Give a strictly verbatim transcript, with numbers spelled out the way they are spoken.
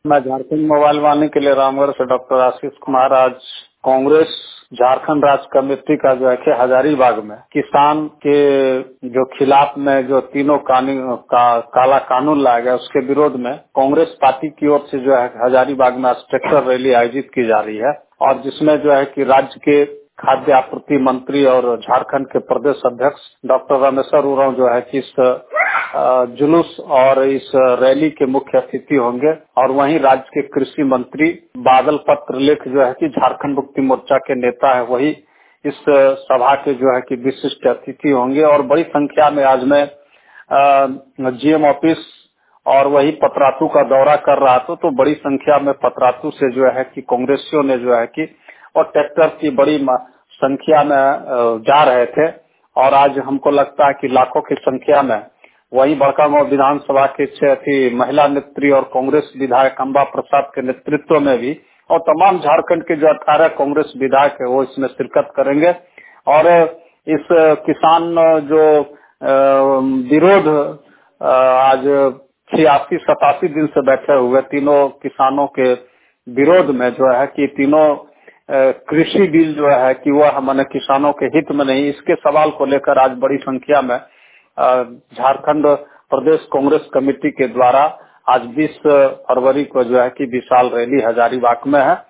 मैं झारखंड मोबाइल वाणी के लिए रामगढ़ से डॉक्टर आशीष कुमार। आज कांग्रेस झारखंड राज्य कमेटी का जो है कि हजारीबाग में किसान के जो खिलाफ में जो तीनों कानून का, काला कानून लाया गया उसके विरोध में कांग्रेस पार्टी की ओर से जो है हजारीबाग में आज ट्रैक्टर रैली आयोजित की जा रही है और जिसमें जो है कि राज्य के खाद्य आपूर्ति मंत्री और झारखंड के प्रदेश अध्यक्ष डॉक्टर रामेश्वर उरांव जो है कि इस जुलूस और इस रैली के मुख्य अतिथि होंगे और वहीं राज्य के कृषि मंत्री बादल पत्रलेख जो है कि झारखंड मुक्ति मोर्चा के नेता है वही इस सभा के जो है कि विशिष्ट अतिथि होंगे। और बड़ी संख्या में आज मैं जीएम ऑफिस और वही पतरातू का दौरा कर रहा था तो बड़ी संख्या में पतरातू से जो है कि कांग्रेसियों ने जो है कि और ट्रैक्टर की बड़ी संख्या में जा रहे थे और आज हमको लगता है कि लाखों की संख्या में वही बड़कागांव विधानसभा के छह महिला नेत्री और कांग्रेस विधायक अम्बा प्रसाद के नेतृत्व में भी और तमाम झारखंड के जो अठारह कांग्रेस विधायक है वो इसमें शिरकत करेंगे। और इस किसान जो विरोध आज छियासी सतासी दिन से बैठे हुए तीनों किसानों के विरोध में जो है कि तीनों कृषि बिल जो है कि वह मैंने किसानों के हित में नहीं, इसके सवाल को लेकर आज बड़ी संख्या में झारखंड प्रदेश कांग्रेस कमेटी के द्वारा आज बीस फरवरी को जो है कि विशाल रैली हजारीबाग में है